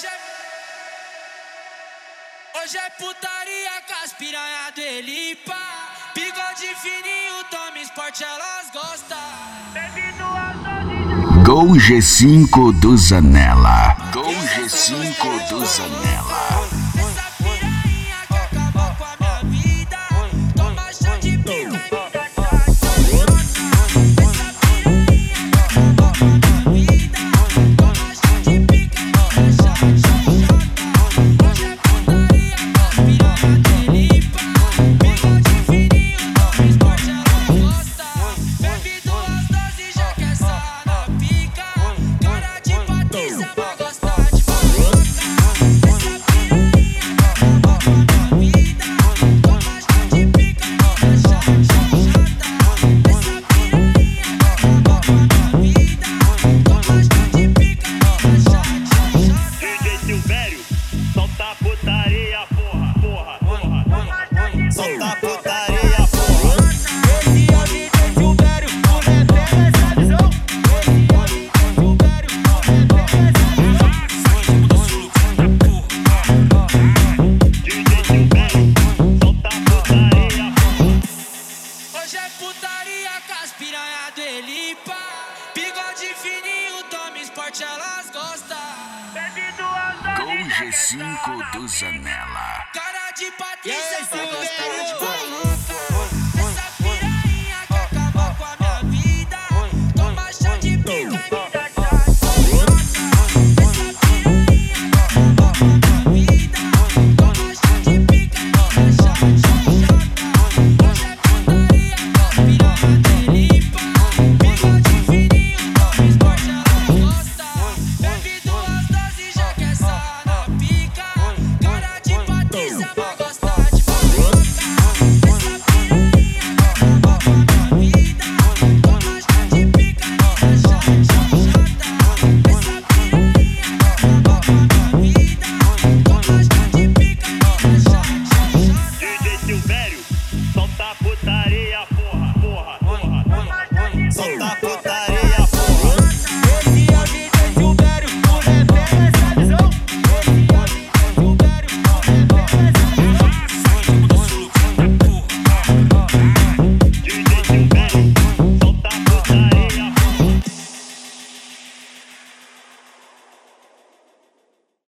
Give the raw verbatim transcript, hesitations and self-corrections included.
Hoje é... Hoje é putaria com as piranha do Elipa. Bigode fininho, toma esporte, elas gostam. Gol G cinco do Zanella. Gol G cinco do Zanella. Essa piranha que acabou com a minha vida. Toma chá de pica e me dá chá de chota. Essa piranha que acabou com a minha vida. Toma chá de pica e me dá chá de chota. Hoje é putaria com as piranha do Elipa. Bigode fininho, toma esporte, elas gostam. Bebe duas doses, já quer sarrar na pica. Cara de Patrícia vai gostar de barroca. Essa piranha que acabou com a minha vida. Toma chá de pica e me dá chá de chota. Essa piranha que acabou com a minha vida. Toma chá de pica e me dá chá de chota. D J Silvério, solta a putaria, porra, porra, porra. Solta a putaria, porra. Esse é o D J Silvério, o rap é essa visão. Esse é o D J Silvério, o rap é essa visão. D J Silvério, solta a putaria, porra. Hoje é putaria com as piranha do Elipa. Bigode fininho, toma esporte, elas gostam. Gol G cinco do Zanella. Cara de Patrícia vai gostar de barroca.